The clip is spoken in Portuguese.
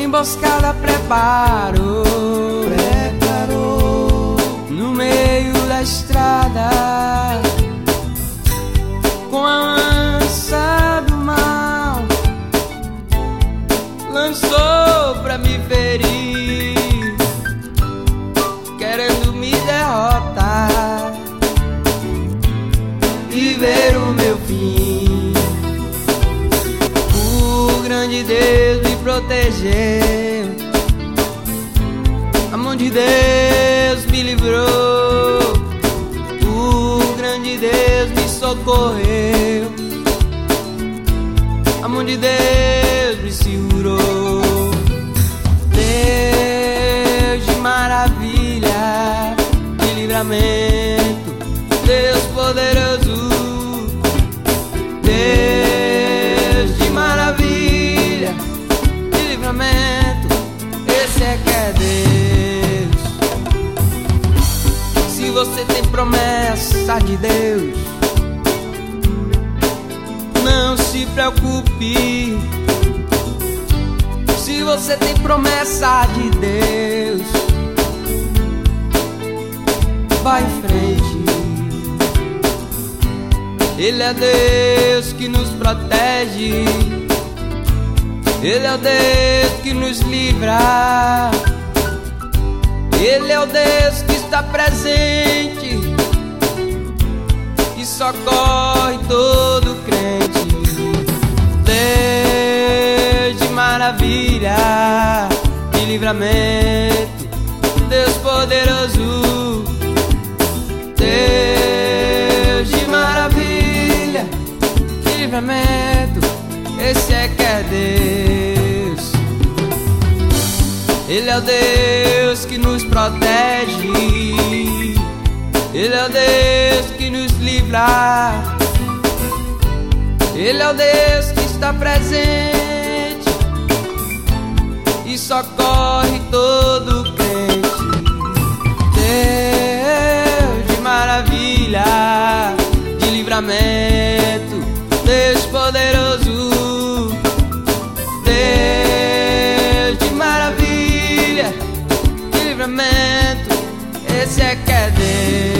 emboscada preparou no meio da estrada, com a lança do mal, lançou pra me ferir, querendo me derrotar e ver o meu fim. O grande Deus me protegeu, a mão de Deus me livrou, o grande Deus me socorreu, a mão de Deus me segurou. Deus de maravilha, de livramento, Deus poderoso, Deus de maravilha, de livramento, esse é que é Deus. Se você tem promessa de Deus, não se preocupe. Se você tem promessa de Deus, vai em frente. Ele é Deus que nos protege, Ele é o Deus que nos livra, Ele é o Deus que está presente e socorre todo crente. Deus de maravilha, de livramento, Deus poderoso, Deus de maravilha, de livramento, esse é que é Deus. Ele é o Deus que nos protege, Ele é o Deus que nos livra, Ele é o Deus que está presente e socorre todo crente. Deus de maravilha, de livramento, Deus poderoso, Deus de maravilha, de livramento, esse é que é Deus.